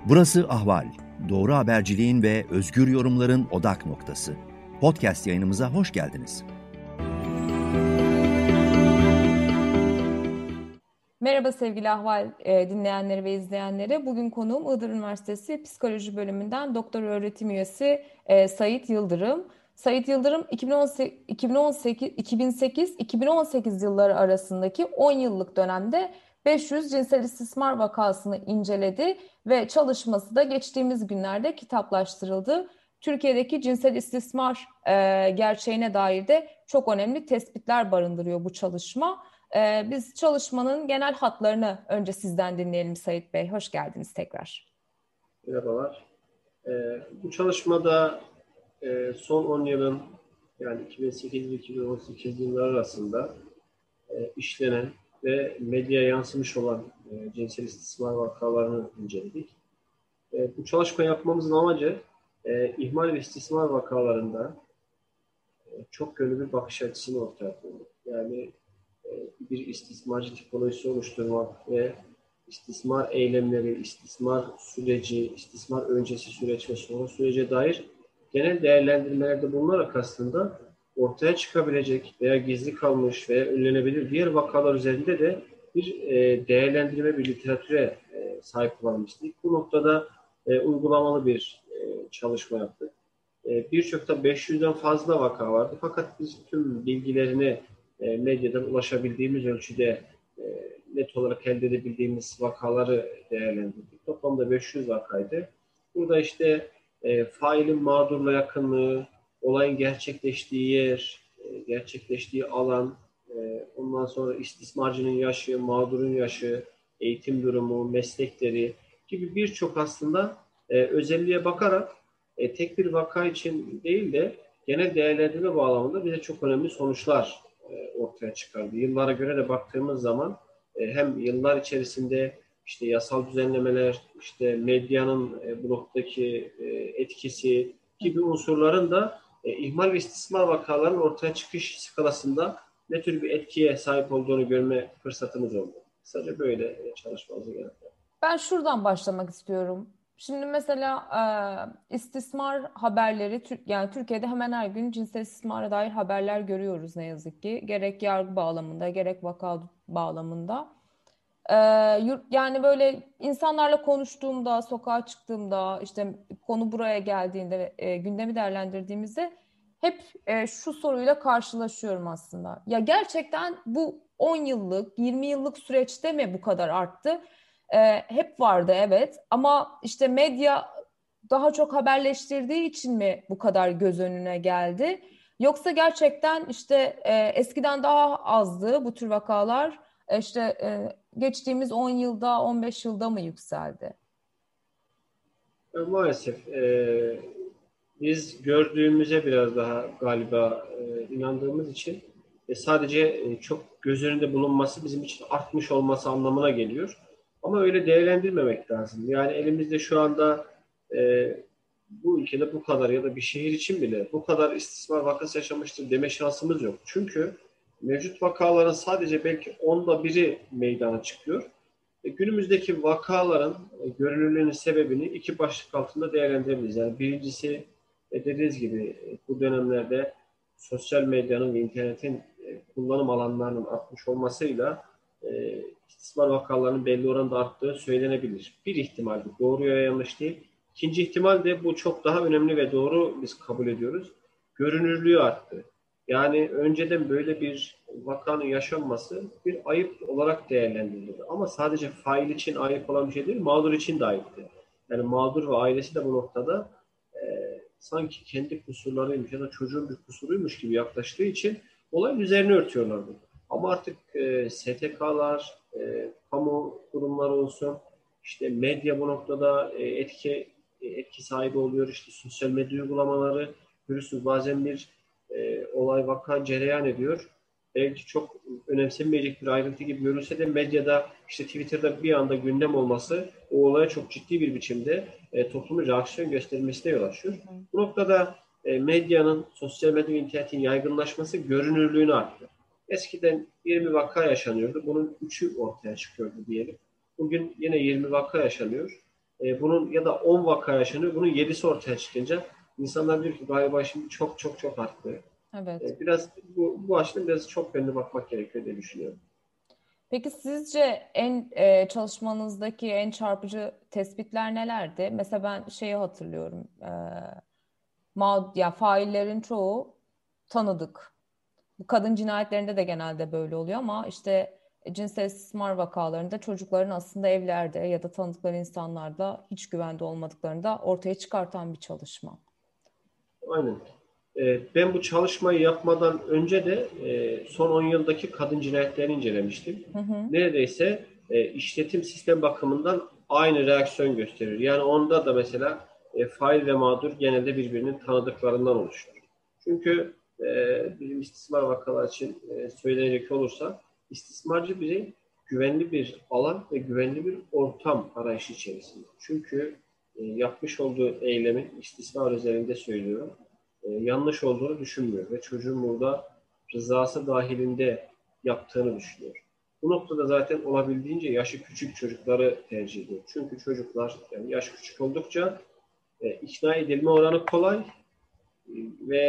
Burası Ahval. Doğru haberciliğin ve özgür yorumların odak noktası. Podcast yayınımıza hoş geldiniz. Merhaba sevgili Ahval dinleyenleri ve izleyenleri. Bugün konuğum Iğdır Üniversitesi Psikoloji Bölümünden Doktor Öğretim Üyesi Sait Yıldırım. Sait Yıldırım 2008-2018 yılları arasındaki 10 yıllık dönemde 500 cinsel istismar vakasını inceledi ve çalışması da geçtiğimiz günlerde kitaplaştırıldı. Türkiye'deki cinsel istismar gerçeğine dair de çok önemli tespitler barındırıyor bu çalışma. Biz çalışmanın genel hatlarını önce sizden dinleyelim Sait Bey. Hoş geldiniz tekrar. Merhabalar. Bu çalışmada son 10 yılın yani 2008 ve 2018 yılları arasında işlenen ve medyaya yansımış olan cinsel istismar vakalarını inceledik. Bu çalışma yapmamızın amacı ihmal ve istismar vakalarında çok yönlü bir bakış açısını ortaya koymak. Yani bir istismarcı tipolojisi oluşturmak ve istismar eylemleri, istismar süreci, istismar öncesi süreç ve sonra sürece dair genel değerlendirmelerde bulunarak aslında ortaya çıkabilecek veya gizli kalmış veya önlenebilir diğer vakalar üzerinde de bir değerlendirme, bir literatüre sahip olmamızdır. Bu noktada uygulamalı bir çalışma yaptık. Birçok da 500'den fazla vaka vardı. Fakat biz tüm bilgilerini medyadan ulaşabildiğimiz ölçüde net olarak elde edebildiğimiz vakaları değerlendirdik. Toplamda 500 vakaydı. Burada işte failin mağdurla yakınlığı, olayın gerçekleştiği yer, gerçekleştiği alan, ondan sonra istismarcının yaşı, mağdurun yaşı, eğitim durumu, meslekleri gibi birçok aslında özelliğe bakarak tek bir vaka için değil de genel değerlendirme bağlamında bize çok önemli sonuçlar ortaya çıkardı. Yıllara göre de baktığımız zaman hem yıllar içerisinde işte yasal düzenlemeler, işte medyanın bu noktadaki etkisi gibi unsurların da ihmal ve istismar vakalarının ortaya çıkış skalasında ne tür bir etkiye sahip olduğunu görme fırsatımız oldu. Kısaca böyle çalışmamızı yaptık. Ben şuradan başlamak istiyorum. Şimdi mesela istismar haberleri, yani Türkiye'de hemen her gün cinsel istismara dair haberler görüyoruz ne yazık ki. Gerek yargı bağlamında, gerek vaka bağlamında. Yani böyle insanlarla konuştuğumda, sokağa çıktığımda, işte konu buraya geldiğinde, gündemi değerlendirdiğimizde hep şu soruyla karşılaşıyorum aslında. Ya gerçekten bu 10 yıllık, 20 yıllık süreçte mi bu kadar arttı? Hep vardı evet, ama işte medya daha çok haberleştirdiği için mi bu kadar göz önüne geldi? Yoksa gerçekten işte eskiden daha azdı bu tür vakalar, geçtiğimiz 10 yılda, 15 yılda mı yükseldi? Maalesef biz gördüğümüze biraz daha galiba inandığımız için sadece çok göz önünde bulunması bizim için artmış olması anlamına geliyor. Ama öyle değerlendirmemek lazım. Yani elimizde şu anda bu ülkede bu kadar ya da bir şehir için bile bu kadar istismar vakası yaşamıştır deme şansımız yok. Çünkü mevcut vakaların sadece belki 1/10'i meydana çıkıyor. Günümüzdeki vakaların görünürlüğünün sebebini iki başlık altında değerlendirebiliriz. Yani birincisi dediğiniz gibi bu dönemlerde sosyal medyanın ve internetin kullanım alanlarının artmış olmasıyla istismar vakalarının belli oranda arttığı söylenebilir. Bir ihtimal bu. Doğru ya yanlış değil. İkinci ihtimal de bu çok daha önemli ve doğru biz kabul ediyoruz. Görünürlüğü arttı. Yani önceden böyle bir vakanın yaşanması bir ayıp olarak değerlendirildi. Ama sadece fail için ayıp olan bir şey değil, mağdur için de ayıptı. Yani mağdur ve ailesi de bu noktada sanki kendi kusurlarıymış ya da çocuğun bir kusuruymuş gibi yaklaştığı için olayın üzerine örtüyorlardı. Ama artık STK'lar, kamu kurumları olsun, işte medya bu noktada etki sahibi oluyor. İşte sosyal medya uygulamaları, görüyorsunuz bazen bir olay vaka cereyan ediyor. Belki çok önemsenmeyecek bir ayrıntı gibi görülse de medyada işte Twitter'da bir anda gündem olması o olaya çok ciddi bir biçimde toplumun reaksiyon göstermesine yol açıyor. Bu noktada medyanın, sosyal medya ve internetin yaygınlaşması görünürlüğünü arttı. Eskiden 20 vaka yaşanıyordu. Bunun 3'ü ortaya çıkıyordu diyelim. Bugün yine 20 vaka yaşanıyor. bunun ya da 10 vaka yaşanıyor. Bunun 7'si ortaya çıkınca insanlar diyor ki galiba şimdi çok çok çok arttı. Evet. Biraz bu açıdan biraz çok yönlü bakmak gerekiyor diye düşünüyorum. Peki sizce çalışmanızdaki en çarpıcı tespitler nelerdi? Mesela ben şeyi hatırlıyorum. Ya faillerin çoğu tanıdık. Bu kadın cinayetlerinde de genelde böyle oluyor ama işte cinsel istismar vakalarında çocukların aslında evlerde ya da tanıdıkları insanlarla hiç güvende olmadıklarını da ortaya çıkartan bir çalışma. Aynen. Ben bu çalışmayı yapmadan önce de son 10 yıldaki kadın cinayetlerini incelemiştim. Hı hı. Neredeyse işletim sistem bakımından aynı reaksiyon gösterir. Yani onda da mesela fail ve mağdur genelde birbirinin tanıdıklarından oluşur. Çünkü bizim istismar vakalar için söylenecek olursa istismarcı birey güvenli bir alan ve güvenli bir ortam arayışı içerisinde. Çünkü yapmış olduğu eylemin istismar özelinde söylüyorum yanlış olduğunu düşünmüyor ve çocuğun burada rızası dahilinde yaptığını düşünüyor. Bu noktada zaten olabildiğince yaşı küçük çocukları tercih ediyor. Çünkü çocuklar yani yaş küçük oldukça ikna edilme oranı kolay ve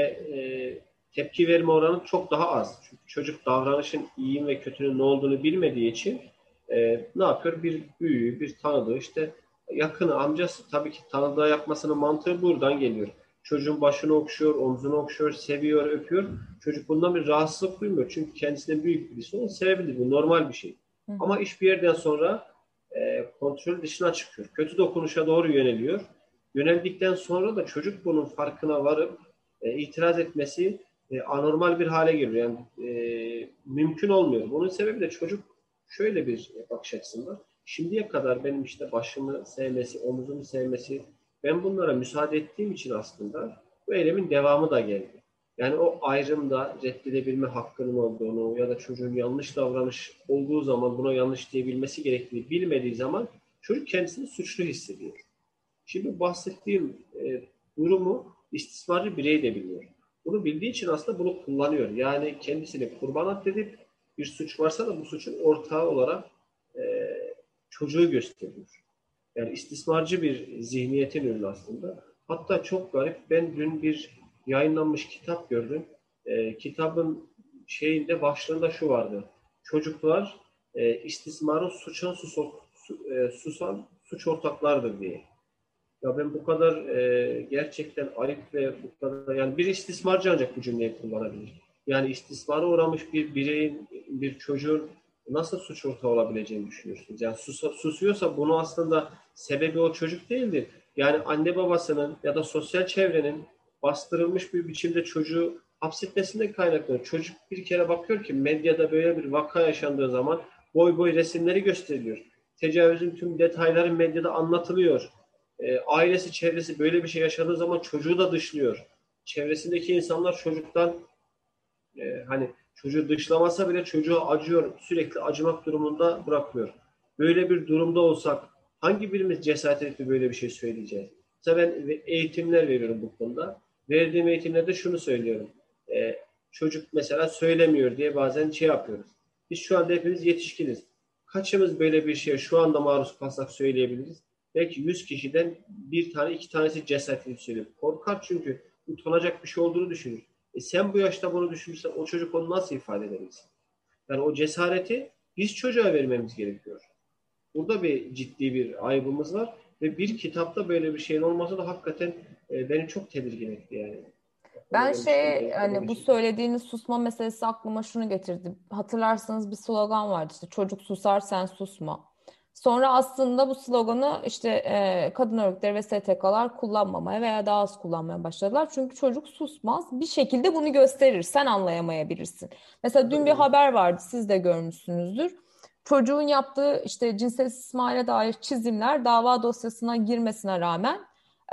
tepki verme oranı çok daha az. Çünkü çocuk davranışın iyi ve kötünün ne olduğunu bilmediği için ne yapıyor? Bir büyüğü, bir tanıdığı işte yakını, amcası tabii ki tanıdığı yapmasının mantığı buradan geliyor. Çocuğun başını okşuyor, omzunu okşuyor, seviyor, öpüyor. Çocuk bundan bir rahatsızlık duymuyor. Çünkü kendisinden büyük birisi onu sevebilir. Bu normal bir şey. Hı hı. Ama iş bir yerden sonra kontrol dışına çıkıyor. Kötü dokunuşa doğru yöneliyor. Yöneldikten sonra da çocuk bunun farkına varıp itiraz etmesi anormal bir hale geliyor. Yani mümkün olmuyor. Bunun sebebi de çocuk şöyle bir bakış açısında. Şimdiye kadar benim işte başımı sevmesi, omuzumu sevmesi, ben bunlara müsaade ettiğim için aslında bu eylemin devamı da geldi. Yani o ayrımda reddedebilme hakkının olduğunu ya da çocuğun yanlış davranış olduğu zaman buna yanlış diyebilmesi gerektiğini bilmediği zaman çocuk kendisini suçlu hissediyor. Şimdi bahsettiğim durumu istismarcı birey de biliyor. Bunu bildiği için aslında bunu kullanıyor. Yani kendisini kurban addedip bir suç varsa da bu suçun ortağı olarak e, çocuğu gösteriyor. Yani istismarcı bir zihniyetin ürünü aslında. Hatta çok garip. Ben dün bir yayınlanmış kitap gördüm. Kitabın başlığında şu vardı. Çocuklar istismarın susan suç ortaklardır diye. Ya ben bu kadar gerçekten ayıp ve bu kadar yani bir istismarcı ancak bu cümleyi kullanabilir. Yani istismara uğramış bir bireyin, bir çocuğun nasıl suç ortağı olabileceğini düşünüyorsunuz? Yani susuyorsa bunu aslında sebebi o çocuk değildir. Yani anne babasının ya da sosyal çevrenin bastırılmış bir biçimde çocuğu hapsetmesinden kaynaklanıyor. Çocuk bir kere bakıyor ki medyada böyle bir vaka yaşandığı zaman boy boy resimleri gösteriliyor. Tecavüzün tüm detayları medyada anlatılıyor. Ailesi, çevresi böyle bir şey yaşadığı zaman çocuğu da dışlıyor. Çevresindeki insanlar çocuktan hani çocuğu dışlamasa bile çocuğa acıyor, sürekli acımak durumunda bırakmıyor. Böyle bir durumda olsak hangi birimiz cesaret edip böyle bir şey söyleyeceğiz? Mesela ben eğitimler veriyorum bu konuda. Verdiğim eğitimlerde şunu söylüyorum. Çocuk mesela söylemiyor diye bazen şey yapıyoruz. Biz şu anda hepimiz yetişkiniz. Kaçımız böyle bir şeye şu anda maruz kalsak söyleyebiliriz? Belki 100 kişiden bir tane, iki tanesi cesaret edip söylüyor. Korkar çünkü utanacak bir şey olduğunu düşünür. Sen bu yaşta bunu düşünürsen o çocuk onu nasıl ifade edebilirsin? Yani o cesareti biz çocuğa vermemiz gerekiyor. Burada bir ciddi bir ayıbımız var ve bir kitapta böyle bir şeyin olması da hakikaten beni çok tedirgin etti yani. Ben Aklıma hani bu geçirdim. söylediğiniz susma meselesi aklıma şunu getirdi. Hatırlarsanız bir slogan vardı işte çocuk susar sen susma. Sonra aslında bu sloganı işte kadın örgütleri ve STK'lar kullanmamaya veya daha az kullanmaya başladılar. Çünkü çocuk susmaz. Bir şekilde bunu gösterir. Sen anlayamayabilirsin. Mesela dün bir haber vardı siz de görmüşsünüzdür. Çocuğun yaptığı işte cinsel istismara dair çizimler dava dosyasına girmesine rağmen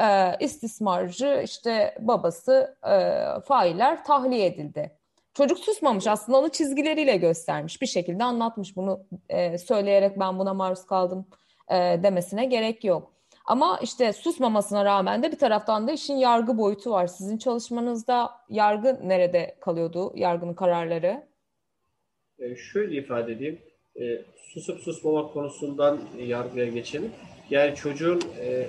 istismarcı işte babası failler tahliye edildi. Çocuk susmamış aslında onu çizgileriyle göstermiş bir şekilde anlatmış bunu söyleyerek ben buna maruz kaldım demesine gerek yok. Ama işte susmamasına rağmen de bir taraftan da işin yargı boyutu var. Sizin çalışmanızda yargı nerede kalıyordu? Yargının kararları? Şöyle ifade edeyim. Susup susmamak konusundan yargıya geçelim. Yani çocuğun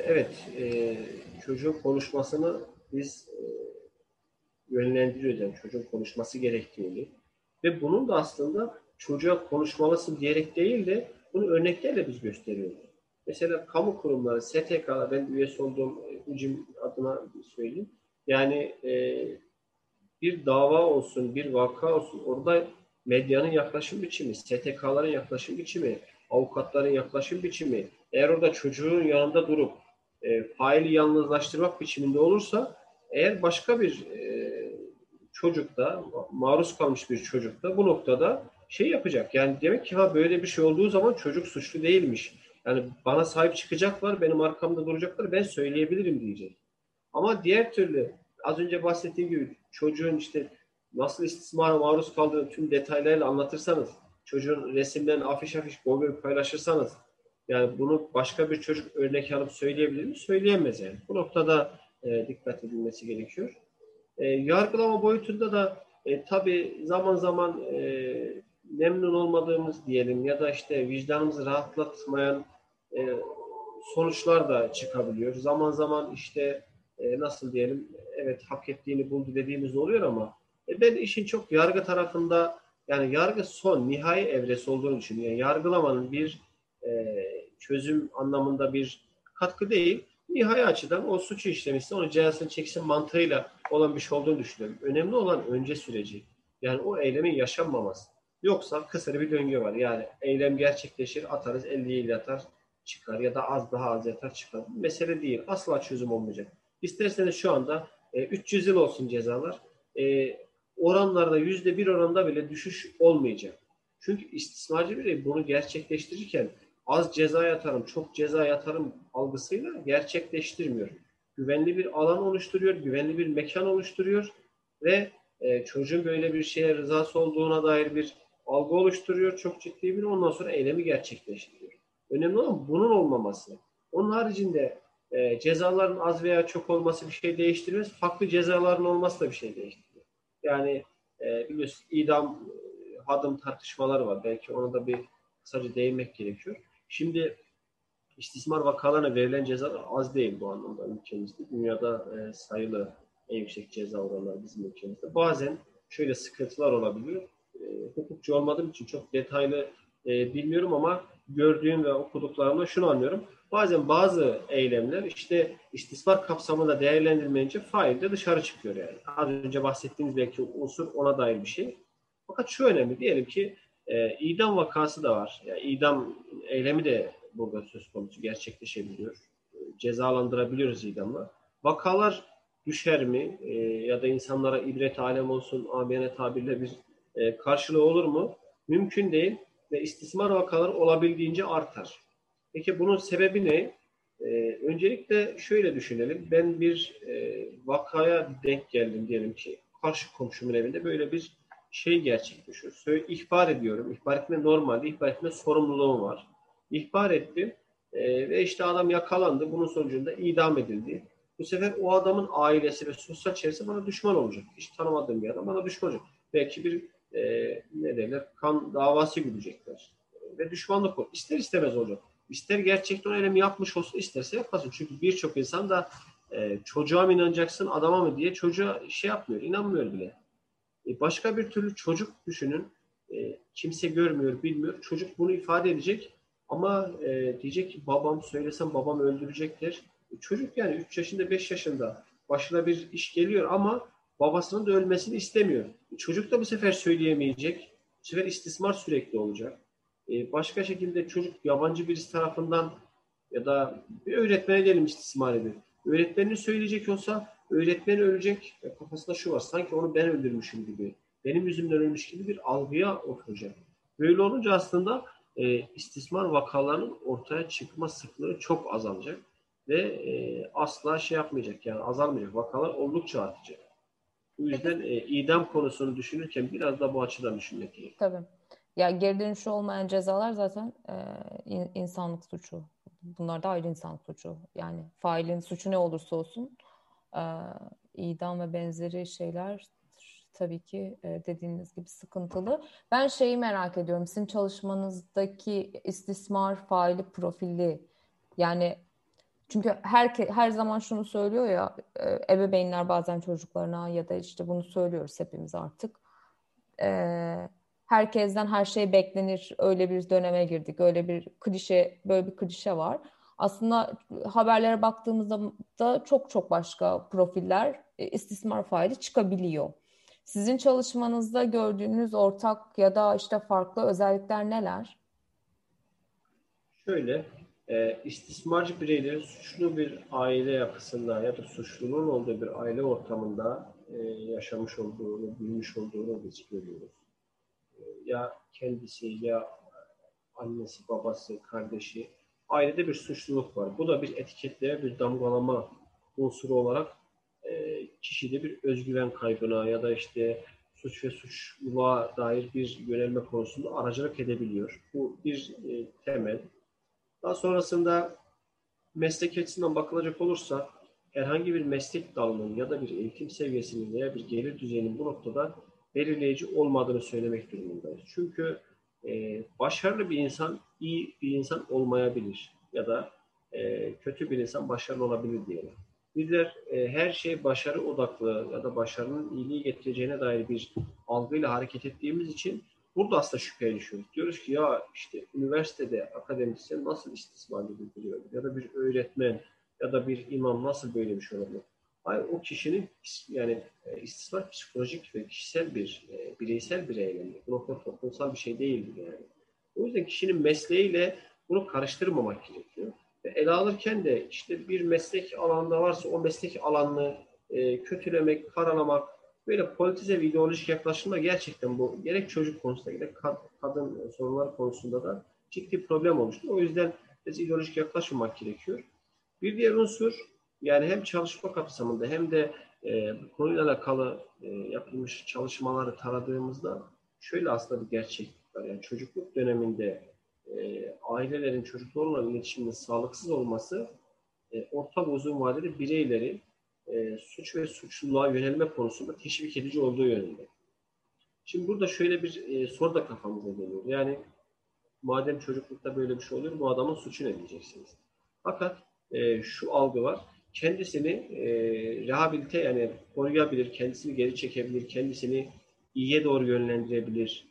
çocuğun konuşmasını biz yönlendiriyoruz. Yani çocuğun konuşması gerektiğini ve bunun da aslında çocuğa konuşmalısın diyerek değil de bunu örneklerle biz gösteriyoruz. Mesela kamu kurumları, STK'lar, ben üyesi olduğum UCİM adına söyleyeyim. Yani bir dava olsun, bir vaka olsun, orada medyanın yaklaşım biçimi, STK'ların yaklaşım biçimi, avukatların yaklaşım biçimi, eğer orada çocuğun yanında durup faili yalnızlaştırmak biçiminde olursa, eğer başka bir çocukta, maruz kalmış bir çocukta bu noktada şey yapacak. Yani demek ki böyle bir şey olduğu zaman çocuk suçlu değilmiş. Yani bana sahip çıkacaklar, benim arkamda duracaklar, ben söyleyebilirim diyecek. Ama diğer türlü az önce bahsettiğim gibi çocuğun işte nasıl istismara maruz kaldığını tüm detaylarıyla anlatırsanız, çocuğun resimlerini afiş boy paylaşırsanız, yani bunu başka bir çocuk örnek alıp söyleyebilir mi? Söyleyemez yani. Bu noktada dikkat edilmesi gerekiyor. Yargılama boyutunda da tabii zaman zaman memnun olmadığımız diyelim ya da işte vicdanımızı rahatlatmayan e, sonuçlar da çıkabiliyor. Zaman zaman işte nasıl diyelim, evet hak ettiğini buldu dediğimiz oluyor ama ben işin çok yargı tarafında, yani yargı son nihai evresi olduğunu düşünüyorum. Yani yargılamanın bir çözüm anlamında bir katkı değil, nihai açıdan o suçu işlemişse onu cezasını çeksin mantığıyla olan bir şey olduğunu düşünüyorum. Önemli olan önce süreci. Yani o eylemin yaşanmaması. Yoksa kısır bir döngü var. Yani eylem gerçekleşir, atarız, 50 yıl yatar, çıkar ya da daha az yatar çıkar. Mesele değil. Asla çözüm olmayacak. İsterseniz şu anda 300 yıl olsun cezalar. Oranlarda %1 oranda bile düşüş olmayacak. Çünkü istismarcı birey bunu gerçekleştirirken az ceza yatarım, çok ceza yatarım algısıyla gerçekleştirmiyor. Güvenli bir alan oluşturuyor, güvenli bir mekan oluşturuyor ve çocuğun böyle bir şeye rızası olduğuna dair bir algı oluşturuyor. Çok ciddi bir, ondan sonra eylemi gerçekleştiriyor. Önemli olan bunun olmaması. Onun haricinde cezaların az veya çok olması bir şey değiştirmez. Farklı cezaların olması da bir şey değiştiriyor. Yani biliyorsunuz idam, hadım tartışmaları var. Belki ona da bir kısaca değinmek gerekiyor. Şimdi istismar vakalarına verilen cezalar az değil bu anlamda ülkemizde. Dünyada sayılı en yüksek ceza oranları bizim ülkemizde. Bazen şöyle sıkıntılar olabiliyor. Hukukçu olmadığım için çok detaylı bilmiyorum ama gördüğüm ve okuduklarımda şunu anlıyorum. Bazen bazı eylemler işte istismar kapsamında değerlendirmeyince fail de dışarı çıkıyor yani. Az önce bahsettiğimiz belki unsur ona dair bir şey. Fakat şu önemli, diyelim ki idam vakası da var. Yani idam eylemi de burada söz konusu, gerçekleşebiliyor. Cezalandırabiliyoruz idamla. Vakalar düşer mi? Ya da insanlara ibret alem olsun, amiyane tabirle bir karşılığı olur mu? Mümkün değil ve istismar vakaları olabildiğince artar. Peki bunun sebebi ne? Öncelikle şöyle düşünelim. Ben bir vakaya denk geldim diyelim ki. Karşı komşumun evinde böyle bir şey gerçekleşiyor. İhbar ediyorum. İhbar etme normalde, ihbar etme sorumluluğum var. İhbar ettim ve işte adam yakalandı. Bunun sonucunda idam edildi. Bu sefer o adamın ailesi ve sosyal çevresi bana düşman olacak. Hiç tanımadığım bir adam bana düşman olacak. Belki bir ne derler, kan davası güdecekler. Ve düşmanlık olur. İster istemez olacak. İster gerçekten o eylemi yapmış olsun, isterse yapmasın. Çünkü birçok insan da çocuğa mı inanacaksın, adama mı diye çocuğa şey yapmıyor, inanmıyor bile. Başka bir türlü çocuk düşünün. Kimse görmüyor, bilmiyor. Çocuk bunu ifade edecek ama diyecek ki babam, söylesem babam öldürecekler. Çocuk yani 3 yaşında, 5 yaşında başına bir iş geliyor ama babasının da ölmesini istemiyor. Çocuk da bu sefer söyleyemeyecek. Bu sefer istismar sürekli olacak. Başka şekilde çocuk yabancı birisi tarafından ya da bir öğretmene diyelim istismar ediyor. Öğretmenini söyleyecek olsa öğretmen ölecek. Kafasında şu var. Sanki onu ben öldürmüşüm gibi. Benim yüzümden ölmüş gibi bir algıya oturacak. Böyle olunca aslında istismar vakalarının ortaya çıkma sıklığı çok azalacak. Ve asla şey yapmayacak, yani azalmayacak. Vakalar oldukça artacak. Bu Peki, yüzden idam konusunu düşünürken biraz da bu açıdan düşünmek gerekiyor. tabii. Ya geri dönüşü olmayan cezalar zaten insanlık suçu. Bunlar da ayrı insanlık suçu. Yani failin suçu ne olursa olsun e, idam ve benzeri şeyler tabii ki dediğiniz gibi sıkıntılı. Ben şeyi merak ediyorum. Sizin çalışmanızdaki istismar faili profili, yani çünkü her zaman şunu söylüyor ya, ebeveynler bazen çocuklarına, ya da işte bunu söylüyoruz hepimiz artık. Herkesten her şey beklenir. Öyle bir döneme girdik. Öyle bir klişe, böyle bir klişe var. Aslında haberlere baktığımızda da çok çok başka profiller, istismar faili çıkabiliyor. Sizin çalışmanızda gördüğünüz ortak ya da işte farklı özellikler neler? Şöyle, istismarcı bireylerin suçlu bir aile yapısında ya da suçlunun olduğu bir aile ortamında yaşamış olduğunu, büyümüş olduğunu biz görüyoruz. Ya kendisi ya annesi, babası, kardeşi, ailede bir suçluluk var. Bu da bir etiketleme, bir damgalama unsuru olarak kişide bir özgüven kaybına ya da işte suç ve suçluluğa dair bir yönelme konusunda aracılık edebiliyor. Bu bir temel. Daha sonrasında meslek açısından bakılacak olursa herhangi bir meslek dalının ya da bir eğitim seviyesinin veya bir gelir düzeyinin bu noktada belirleyici olmadığını söylemek durumundayız. Çünkü başarılı bir insan iyi bir insan olmayabilir ya da kötü bir insan başarılı olabilir diyelim. Bizler her şey başarı odaklı ya da başarının iyiliği getireceğine dair bir algıyla hareket ettiğimiz için burada aslında şüpheye düşüyoruz. Diyoruz ki ya işte üniversitede akademisyen nasıl istismar ediliyor? Ya da bir öğretmen ya da bir imam nasıl böyle bir şey olabilir? Hayır, o kişinin yani istismar psikolojik ve kişisel bir bireysel bir eylem. Bu nokta toplumsal bir şey değildir yani. O yüzden kişinin mesleğiyle bunu karıştırmamak gerekiyor. Ve ele alırken de işte bir meslek alanında varsa o meslek alanını kötülemek, karalamak, böyle politize ve ideolojik yaklaşımda gerçekten bu gerek çocuk konusunda gerek kadın sorunları konusunda da ciddi problem olmuştur. O yüzden biz ideolojik yaklaşmamak gerekiyor. Bir diğer unsur, yani hem çalışma kapsamında hem de bu konuyla alakalı yapılmış çalışmaları taradığımızda şöyle aslında bir gerçeklik var. Yani çocukluk döneminde ailelerin çocuklarla iletişiminin sağlıksız olması orta ve uzun vadede bireyleri suç ve suçluluğa yönelme konusunda teşvik edici olduğu yönünde. Şimdi burada şöyle bir soru da kafamıza geliyor. Yani madem çocuklukta böyle bir şey oluyor, bu adamın suçu ne diyeceksiniz? Fakat şu algı var. Kendisini rehabilite yani koruyabilir, kendisini geri çekebilir, kendisini iyiye doğru yönlendirebilir.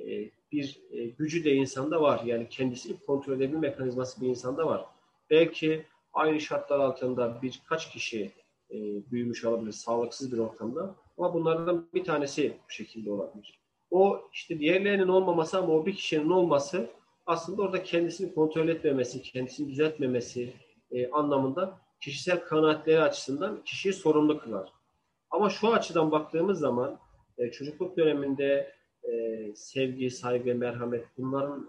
Bir gücü de insanda var. Yani kendisini kontrol edebilme mekanizması bir insanda var. Belki aynı şartlar altında birkaç kişi büyümüş olabilir sağlıksız bir ortamda. Ama bunlardan bir tanesi bu şekilde olabilir. O işte diğerlerinin olmaması ama o bir kişinin olması aslında orada kendisini kontrol etmemesi, kendisini düzeltmemesi anlamında kişisel kanaatleri açısından kişiyi sorumlu kılar. Ama şu açıdan baktığımız zaman çocukluk döneminde sevgi, saygı, merhamet bunların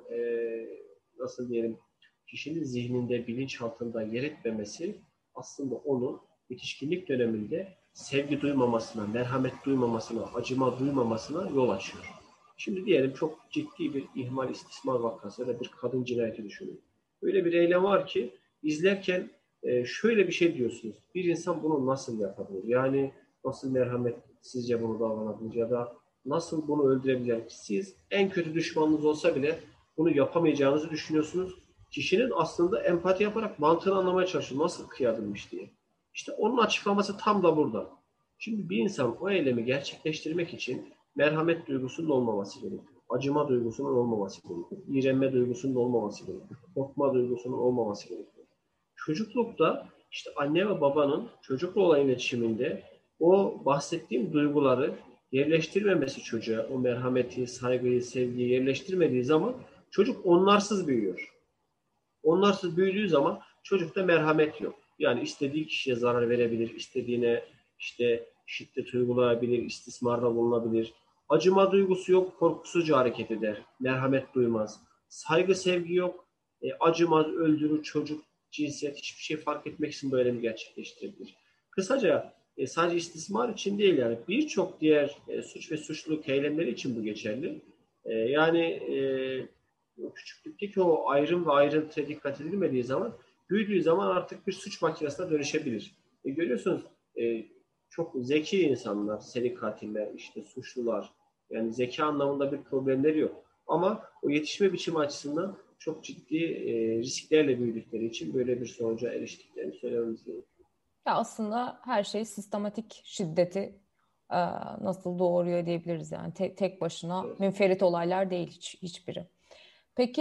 nasıl diyelim kişinin zihninde, bilinçaltında yer etmemesi aslında onun yetişkinlik döneminde sevgi duymamasına, merhamet duymamasına, acıma duymamasına yol açıyor. Şimdi diyelim çok ciddi bir ihmal istismar vakası ya da bir kadın cinayeti düşünün. Öyle bir eylem var ki izlerken şöyle bir şey diyorsunuz. Bir insan bunu nasıl yapabilir? Yani nasıl merhamet sizce bunu davranabilir ya da nasıl bunu öldürebilir? Siz en kötü düşmanınız olsa bile bunu yapamayacağınızı düşünüyorsunuz. Kişinin aslında empati yaparak mantığını anlamaya çalışıyor. Nasıl kıyadılmış diye. İşte onun açıklaması tam da burada. Şimdi bir insan o eylemi gerçekleştirmek için merhamet duygusunun olmaması gerekiyor. Acıma duygusunun olmaması gerekiyor. İğrenme duygusunun olmaması gerekiyor. Korkma duygusunun olmaması gerekiyor. Çocuklukta işte anne ve babanın çocukla olan iletişiminde o bahsettiğim duyguları yerleştirmemesi çocuğa, o merhameti, saygıyı, sevgiyi yerleştirmediği zaman çocuk onlarsız büyüyor. Onlarsız büyüdüğü zaman çocukta merhamet yok. Yani istediği kişiye zarar verebilir, istediğine işte şiddet uygulayabilir, istismarda bulunabilir. Acıma duygusu yok, korkusuzca hareket eder. Merhamet duymaz. Saygı, sevgi yok. Acımaz, öldürür, çocuk, cinsiyet hiçbir şey fark etmeksizin böyle mi gerçekleştirebilir? Kısaca sadece istismar için değil yani birçok diğer suç ve suçluluk eylemleri için bu geçerli. Yani küçüklükteki o ayrım ve ayrıntıya dikkat edilmediği zaman büyüdüğü zaman artık bir suç makinesine dönüşebilir. Görüyorsunuz çok zeki insanlar, seri katiller, işte suçlular. Yani zeka anlamında bir problemleri yok. Ama o yetişme biçimi açısından çok ciddi risklerle büyüdükleri için böyle bir sonuca eriştiklerini söylememiz gerekiyor. Ya aslında her şey sistematik şiddeti e, nasıl doğuruyor diyebiliriz yani. Tek başına Evet. münferit olaylar değil hiçbiri. Peki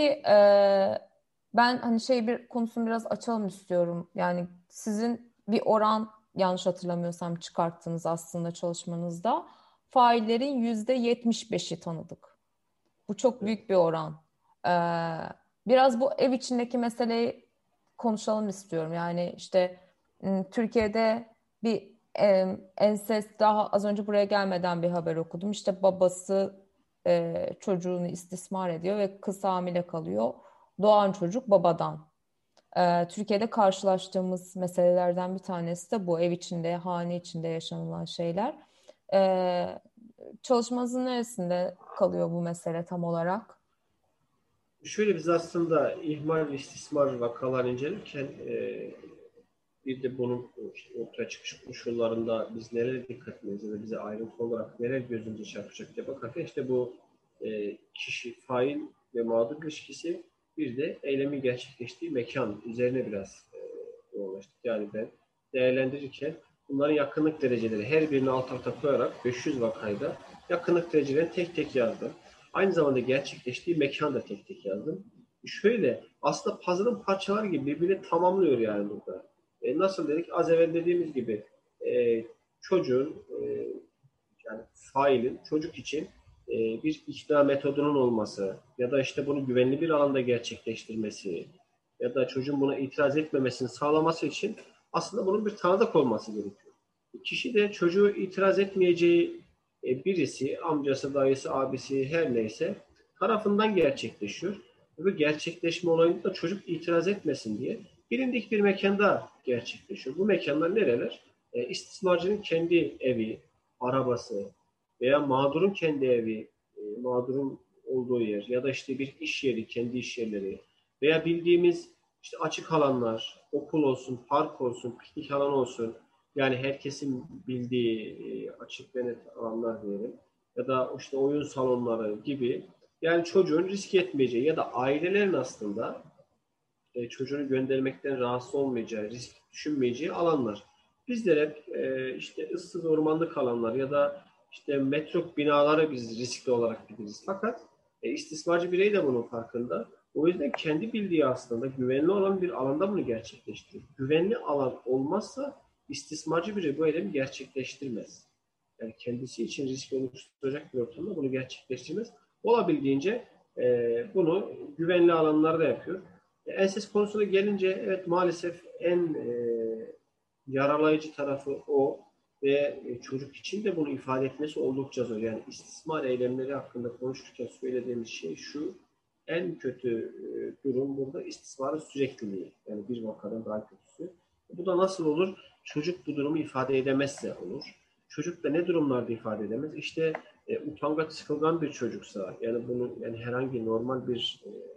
ben hani bir konusunu biraz açalım istiyorum. Yani sizin bir oran, yanlış hatırlamıyorsam, çıkarttınız aslında çalışmanızda. Faillerin %75'i tanıdık. Bu çok Evet. büyük bir oran. Ee, Biraz bu ev içindeki meseleyi konuşalım istiyorum. Yani işte Türkiye'de bir ensest, daha az önce buraya gelmeden bir haber okudum. İşte babası çocuğunu istismar ediyor ve kız hamile kalıyor. Doğan çocuk babadan. Türkiye'de karşılaştığımız meselelerden bir tanesi de bu. Ev içinde, hane içinde yaşanılan şeyler. Ee, Çalışmanızın neresinde kalıyor bu mesele tam olarak? Şöyle biz aslında ihmal ve istismar vakalarını incelerken bir de bunun işte ortaya çıkış koşullarında biz nereye dikkat etmeliyiz ya da bize ayrıntı olarak neler gözümüze çarpacak diye bakarken işte bu kişi, fail ve mağdur ilişkisi bir de eylemin gerçekleştiği mekan üzerine biraz yoğunlaştık. Yani ben değerlendirirken bunların yakınlık dereceleri her birini alt alta koyarak 500 vakayda yakınlık derecelerini tek tek yazdım. Aynı zamanda gerçekleştiği mekan da tek tek yazdım. Şöyle aslında puzzle'ın parçaları gibi birbirini tamamlıyor yani burada. Nasıl dedik? Az evvel dediğimiz gibi çocuğun yani failin çocuk için bir ikna metodunun olması ya da işte bunu güvenli bir alanda gerçekleştirmesi ya da çocuğun buna itiraz etmemesini sağlaması için aslında bunun bir tanıdık olması gerekiyor. Kişi de çocuğu itiraz etmeyeceği birisi, amcası, dayısı, abisi her neyse tarafından gerçekleşiyor. Ve bu gerçekleşme olayında da çocuk itiraz etmesin diye bilindik bir mekanda gerçekleşiyor. Bu mekanlar nereler? İstismarcının kendi evi, arabası veya mağdurun kendi evi, mağdurun olduğu yer ya da işte bir iş yeri, kendi iş yerleri veya bildiğimiz işte açık alanlar, okul olsun, park olsun, piknik alanı olsun. Yani herkesin bildiği açık ve net alanlar diyelim. Ya da işte oyun salonları gibi. Yani çocuğun risk etmeyeceği ya da ailelerin aslında çocuğunu göndermekten rahatsız olmayacağı, risk düşünmeyeceği alanlar. Bizler hep işte ıssız ormanlık alanlar ya da işte metro binaları biz riskli olarak biliriz. Fakat istismarcı birey de bunun farkında. O yüzden kendi bildiği aslında güvenli olan bir alanda bunu gerçekleştiriyor. Güvenli alan olmazsa istismarcı birey bu eylemi gerçekleştirmez. Yani kendisi için risk oluşturacak bir ortamda bunu gerçekleştirmez. Olabildiğince bunu güvenli alanlarda yapıyor. Ensest konusuna gelince evet maalesef en yaralayıcı tarafı o ve çocuk için de bunu ifade etmesi oldukça zor. Yani istismar eylemleri hakkında konuşurken söylediğimiz şey şu, en kötü durum burada istismarın sürekliliği. Yani bir vakadan daha kötüsü. Bu da nasıl olur? Çocuk bu durumu ifade edemezse olur. Çocuk da ne durumlarda ifade edemez? İşte utangaç, sıkılgan bir çocuksa, yani bunu yani herhangi normal bir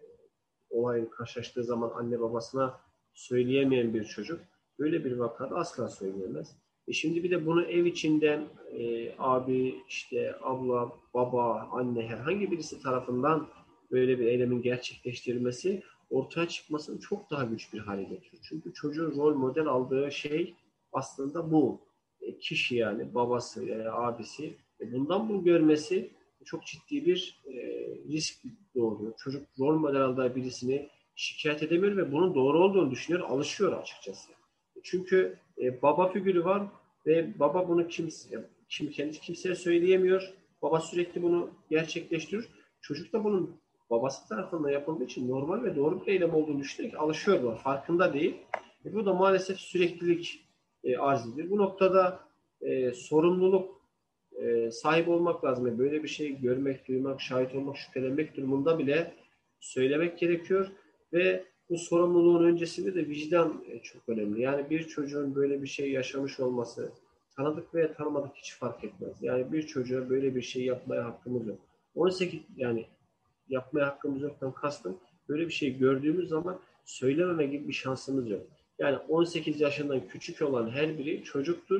olayla karşılaştığı zaman anne babasına söyleyemeyen bir çocuk böyle bir vakada asla söyleyemez. Şimdi bir de bunu ev içinden abi, işte abla, baba, anne herhangi birisi tarafından böyle bir eylemin gerçekleştirilmesi ortaya çıkmasını çok daha güç bir hale getiriyor. Çünkü çocuğun rol model aldığı şey aslında bu. Kişi yani babası, abisi. Bundan bu görmesi çok ciddi bir risk doğuruyor. Çocuk rol model aldığı birisini şikayet edemiyor ve bunun doğru olduğunu düşünüyor, alışıyor açıkçası. Çünkü baba figürü var ve baba bunu kendi kimseye söyleyemiyor. Baba sürekli bunu gerçekleştiriyor. Çocuk da bunun babası tarafından yapıldığı için normal ve doğru bir eylem olduğunu düşünerek alışıyorlar. Farkında değil. Bu da maalesef süreklilik arz ediyor. Bu noktada sorumluluk sahip olmak lazım. Yani böyle bir şey görmek, duymak, şahit olmak, şüphelenmek durumunda bile söylemek gerekiyor ve bu sorumluluğun öncesinde de vicdan çok önemli. Yani bir çocuğun böyle bir şey yaşamış olması tanıdık veya tanımadık hiç fark etmez. Yani bir çocuğa böyle bir şey yapmaya hakkımız yok. 18 yani yapmaya hakkımız yoktan kastım böyle bir şey gördüğümüz zaman söylememe gibi bir şansımız yok. Yani 18 yaşından küçük olan her biri çocuktur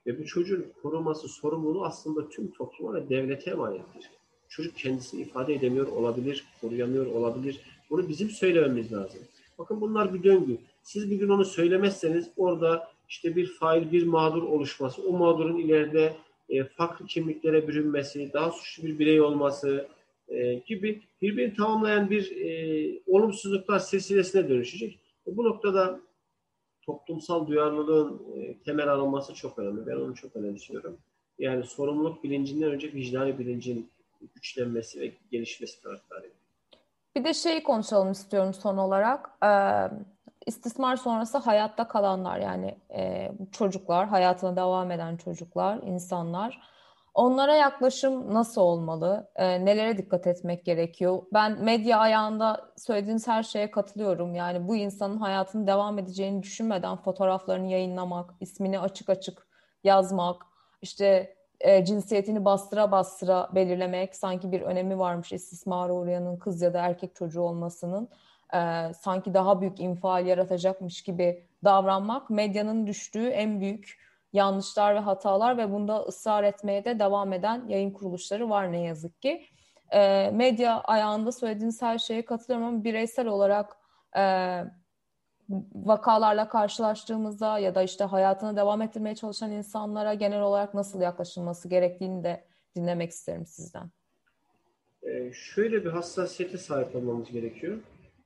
Ve bu çocuğun koruması, sorumluluğu aslında tüm topluma ve devlete emanettir. Çocuk kendisini ifade edemiyor olabilir, koruyamıyor olabilir. Bunu bizim söylememiz lazım. Bakın bunlar bir döngü. Siz bir gün onu söylemezseniz orada işte bir fail, bir mağdur oluşması, o mağdurun ileride farklı kimliklere bürünmesi, daha suçlu bir birey olması gibi birbirini tamamlayan bir olumsuzluklar silsilesine dönüşecek. Bu noktada toplumsal duyarlılığın temel alınması çok önemli. Ben onu çok önemsiyorum. Yani sorumluluk bilincinden önce vicdani bilincin güçlenmesi ve gelişmesi taraftarıyım. Bir de şeyi konuşalım istiyorum son olarak. İstismar sonrası hayatta kalanlar, yani çocuklar, hayatına devam eden çocuklar, insanlar. Onlara yaklaşım nasıl olmalı? Nelere dikkat etmek gerekiyor? Ben medya ayağında söylediğiniz her şeye katılıyorum. Yani bu insanın hayatının devam edeceğini düşünmeden fotoğraflarını yayınlamak, ismini açık açık yazmak, işte cinsiyetini bastıra bastıra belirlemek, sanki bir önemi varmış istismara uğrayanın kız ya da erkek çocuğu olmasının, sanki daha büyük infial yaratacakmış gibi davranmak medyanın düştüğü en büyük yanlışlar ve hatalar ve bunda ısrar etmeye de devam eden yayın kuruluşları var ne yazık ki. Medya ayağında söylediğiniz her şeye katılıyorum ama bireysel olarak e, vakalarla karşılaştığımızda ya da işte hayatını devam ettirmeye çalışan insanlara genel olarak nasıl yaklaşılması gerektiğini de dinlemek isterim sizden. Şöyle bir hassasiyete sahip olmamız gerekiyor.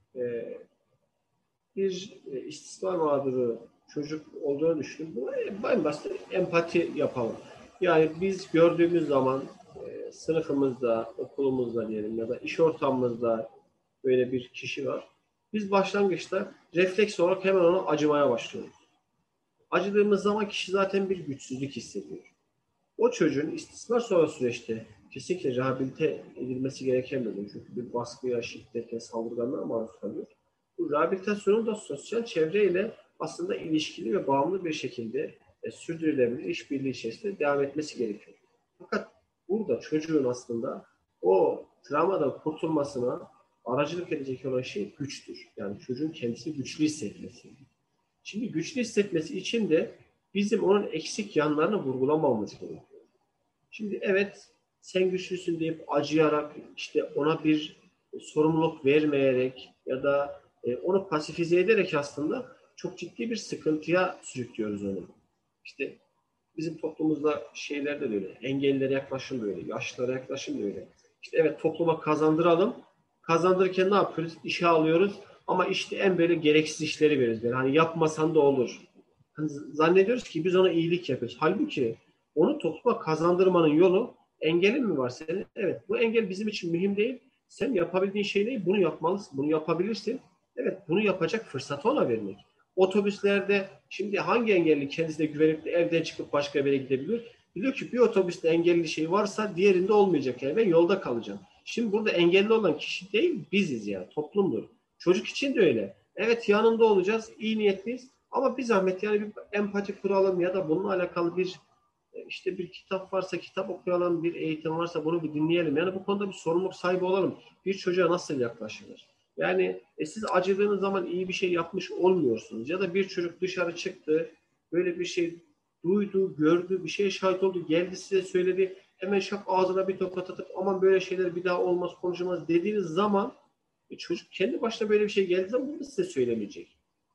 Bir istismar mağduru çocuk olduğunu düşünün. Bu en basit empati yapalım. Yani biz gördüğümüz zaman sınıfımızda, okulumuzda diyelim ya da iş ortamımızda böyle bir kişi var. Biz başlangıçta refleks olarak hemen ona acımaya başlıyoruz. Acıdığımız zaman kişi zaten bir güçsüzlük hissediyor. O çocuğun istismar sonrası süreçte kesinlikle rehabilite edilmesi gereken bir durum. Çünkü bir baskıya, şiddete, saldırganlığa maruz kalıyor. Bu rehabilitasyonun da sosyal çevreyle aslında ilişkili ve bağımlı bir şekilde sürdürülebilir işbirliği içerisinde devam etmesi gerekiyor. Fakat burada çocuğun aslında o travmadan kurtulmasına aracılık edecek olan şey güçtür. Yani çocuğun kendisini güçlü hissetmesi. Şimdi güçlü hissetmesi için de bizim onun eksik yanlarını vurgulamamamız gerekiyor. Şimdi evet sen güçlüsün deyip acıyarak işte ona bir sorumluluk vermeyerek ya da onu pasifize ederek aslında çok ciddi bir sıkıntıya sürüklüyoruz onu. İşte bizim toplumumuzda şeylerde de öyle. Engellilere yaklaşım böyle. Yaşlılara yaklaşım da öyle. İşte evet topluma kazandıralım. Kazandırırken ne yapıyoruz? İşe alıyoruz. Ama işte en böyle gereksiz işleri veriyoruz. Yani hani yapmasan da olur. Hani zannediyoruz ki biz ona iyilik yapıyoruz. Halbuki onu topluma kazandırmanın yolu engelin mi var senin? Evet. Bu engel bizim için mühim değil. Sen yapabildiğin şey ne? Bunu yapmalısın. Bunu yapabilirsin. Evet. Bunu yapacak fırsatı ona vermek. Otobüslerde şimdi hangi engelli kendisine güvenip de evden çıkıp başka bir yere gidebilir? Biliyor ki bir otobüste engelli şey varsa diğerinde olmayacak yani ben yolda kalacağım. Şimdi burada engelli olan kişi değil biziz yani toplumdur. Çocuk için de öyle. Evet yanında olacağız, iyi niyetliyiz ama bir zahmet yani bir empati kuralım ya da bununla alakalı bir işte bir kitap varsa kitap okuyalım, bir eğitim varsa bunu bir dinleyelim. Yani bu konuda bir sorumluluk sahibi olalım. Bir çocuğa nasıl yaklaşılır? Yani siz acıdığınız zaman iyi bir şey yapmış olmuyorsunuz. Ya da bir çocuk dışarı çıktı, böyle bir şey duydu, gördü, bir şeye şahit oldu, geldi size söyledi. Hemen şap ağzına bir tokat atıp aman böyle şeyler bir daha olmaz, konuşulmaz dediğiniz zaman çocuk kendi başına böyle bir şey geldiği zaman bunu size söylemeyecek.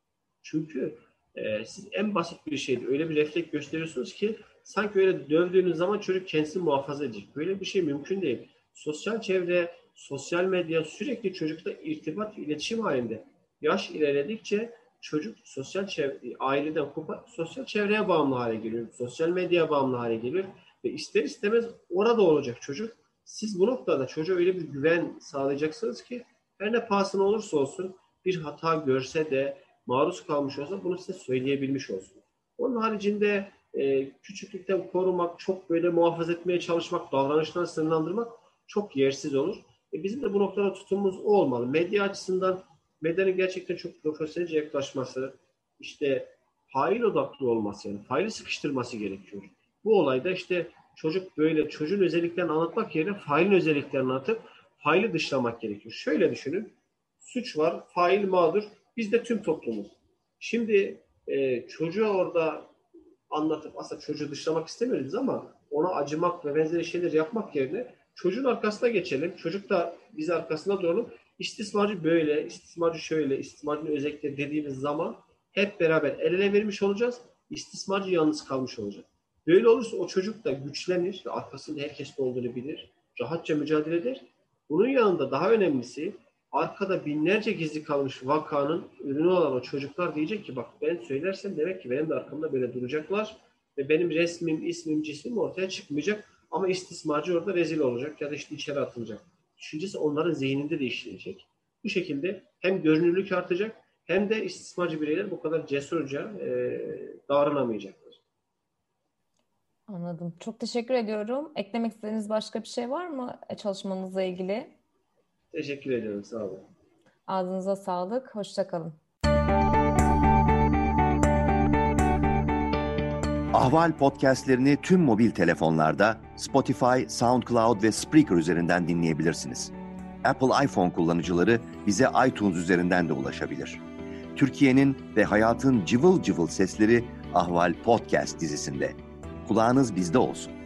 Çünkü siz en basit bir şeyde öyle bir refleks gösteriyorsunuz ki sanki öyle dövdüğünüz zaman çocuk kendisini muhafaza edecek. Böyle bir şey mümkün değil. Sosyal çevre, sosyal medya sürekli çocukla irtibat, iletişim halinde. Yaş ilerledikçe çocuk sosyal çevre, aileden kopar, sosyal çevreye bağımlı hale geliyor. Sosyal medyaya bağımlı hale geliyor. Ve ister istemez orada olacak çocuk. Siz bu noktada çocuğa öyle bir güven sağlayacaksınız ki her ne pahasına olursa olsun bir hata görse de maruz kalmış olsa bunu size söyleyebilmiş olsun. Onun haricinde küçüklükten korumak, çok böyle muhafaza etmeye çalışmak, davranışlarını sınırlandırmak çok yersiz olur. Bizim de bu noktada tutumumuz o olmalı. Medya açısından medyanın gerçekten çok profesyonelce yaklaşması, işte fail odaklı olması yani faili sıkıştırması gerekiyor. Bu olayda işte çocuk böyle çocuğun özelliklerini anlatmak yerine failin özelliklerini anlatıp faili dışlamak gerekiyor. Şöyle düşünün. Suç var, fail mağdur. Biz de tüm toplumuz. Şimdi çocuğa orada anlatıp aslında çocuğu dışlamak istemiyoruz ama ona acımak ve benzeri şeyler yapmak yerine çocuğun arkasına geçelim. Çocuk da biz arkasında duralım. İstismarcı böyle, istismarcı şöyle, istismarcının özellikleri dediğimiz zaman hep beraber el ele vermiş olacağız. İstismarcı yalnız kalmış olacak. Böyle olursa o çocuk da güçlenir ve arkasında herkes olduğunu bilir. Rahatça mücadele eder. Bunun yanında daha önemlisi arkada binlerce gizli kalmış vakanın ürünü olan o çocuklar diyecek ki bak ben söylersem demek ki benim de arkamda böyle duracaklar ve benim resmim, ismim, cismim ortaya çıkmayacak ama istismarcı orada rezil olacak ya da işte içeri atılacak. Düşüncesi onların zihninde de işleyecek. Bu şekilde hem görünürlük artacak hem de istismarcı bireyler bu kadar cesurca davranamayacaklar. Anladım. Çok teşekkür ediyorum. Eklemek istediğiniz başka bir şey var mı çalışmanızla ilgili? Teşekkür ediyorum. Sağ olun. Ağzınıza sağlık. Hoşça kalın. Ahval podcastlerini tüm mobil telefonlarda Spotify, SoundCloud ve Spreaker üzerinden dinleyebilirsiniz. Apple iPhone kullanıcıları bize iTunes üzerinden de ulaşabilir. Türkiye'nin ve hayatın cıvıl cıvıl sesleri Ahval Podcast dizisinde. Kulağınız bizde olsun.